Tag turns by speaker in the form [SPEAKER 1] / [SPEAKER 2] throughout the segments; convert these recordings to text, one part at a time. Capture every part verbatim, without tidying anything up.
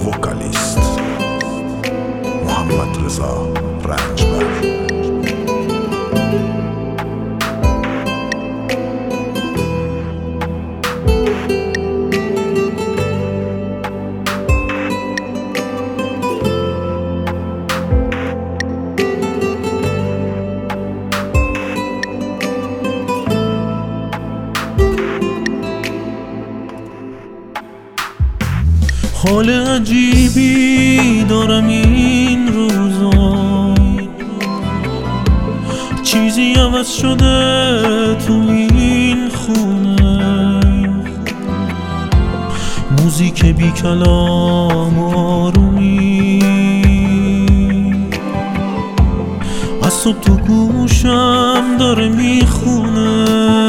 [SPEAKER 1] وکالیست محمد رضا رنجبر.
[SPEAKER 2] حال عجیبی دارم این روزا، چیزی عوض شده تو این خونه، موزیک بی کلام و آرومی از صبح تو گوشم داره میخونه.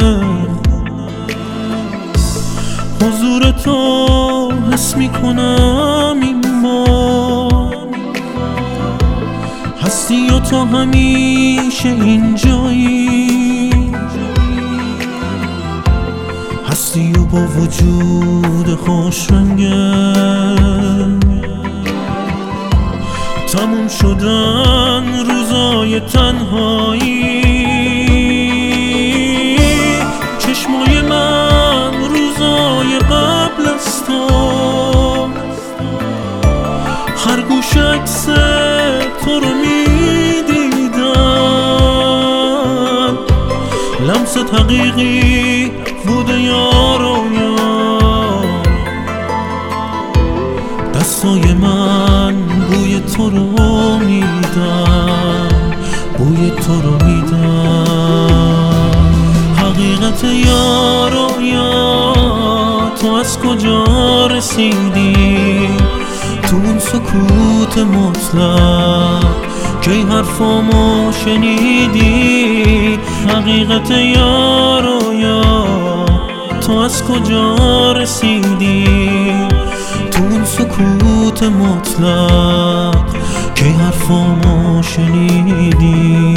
[SPEAKER 2] حضور تو حس میکنم این بار، هستی و تو همیشه اینجایی، هستی و با وجود خوش رنگه تموم شدن روزای تنهایی. چشمای من روزای قبل از تو، هر گوش عکس تو رو میدیدن، لمس حقیقی بوده یارو یار. دستای من بوی تو رو میدن، بوی تو رو میدن. حقیقت یارو یار، تو از کجا رسیدی تو اون سکوت مطلق که حرفامو شنیدی؟ حقیقت یارو یار، تو از کجا رسیدی تو اون سکوت مطلق که حرفامو شنیدی؟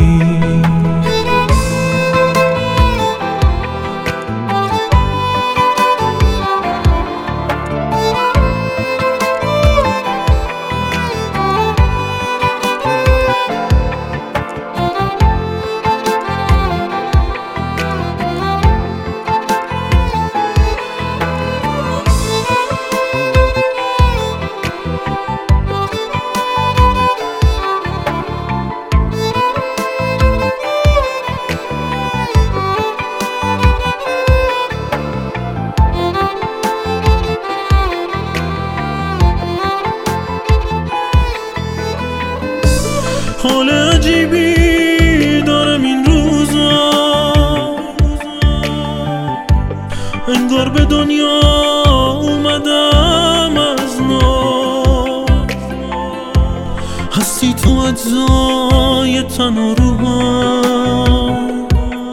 [SPEAKER 2] حال عجیبی دارم این روزا، انگار به دنیا اومدم از نو. هستی تو اجزای تن و روحم،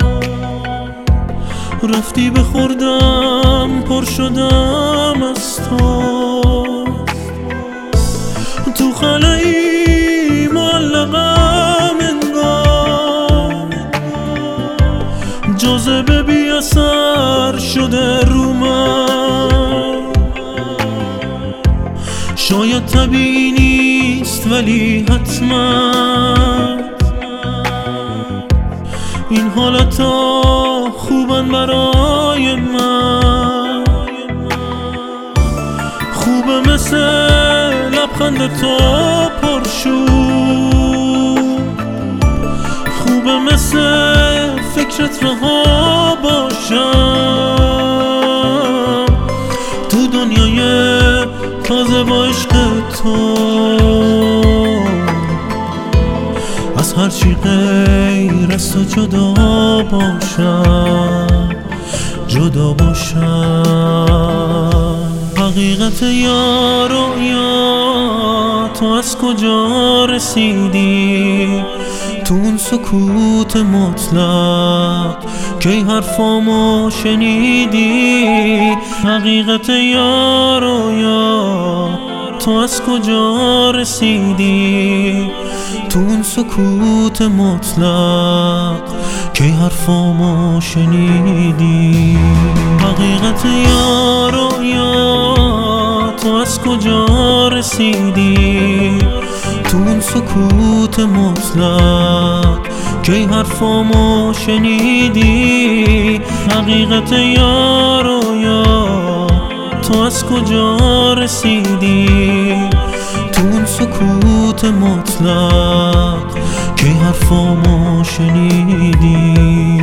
[SPEAKER 2] رفتی بخوردم پر شدم از تو. تو خلایی معلقم انگار، جاذبه بی اثر شده رو من. شاید طبیعی نیست ولی حتما این حالتا خوبن برای من. خوبه مثل لبخند تو پرشور، خوبه مثل فکرت رها باشم تو دنیای تازه با عشق تو. از هرچی غیر از تو جدا باشم، جدا باشم. حقیقت یارو یا، تو از کجا رسیدی تو اون سکوت مطلق که حرفامو شنیدی؟ حقیقت یارو یا، تو از کجا رسیدی تو اون سکوت مطلق که حرفامو شنیدی؟ حقیقت یارو یا، تو از کجا رسیدی رسیدی تو اون سکوت مطلق کی حرفامو شنیدی؟ حقیقت یار و یار تو از کجا رسیدی تو اون سکوت مطلق کی حرفامو شنیدی؟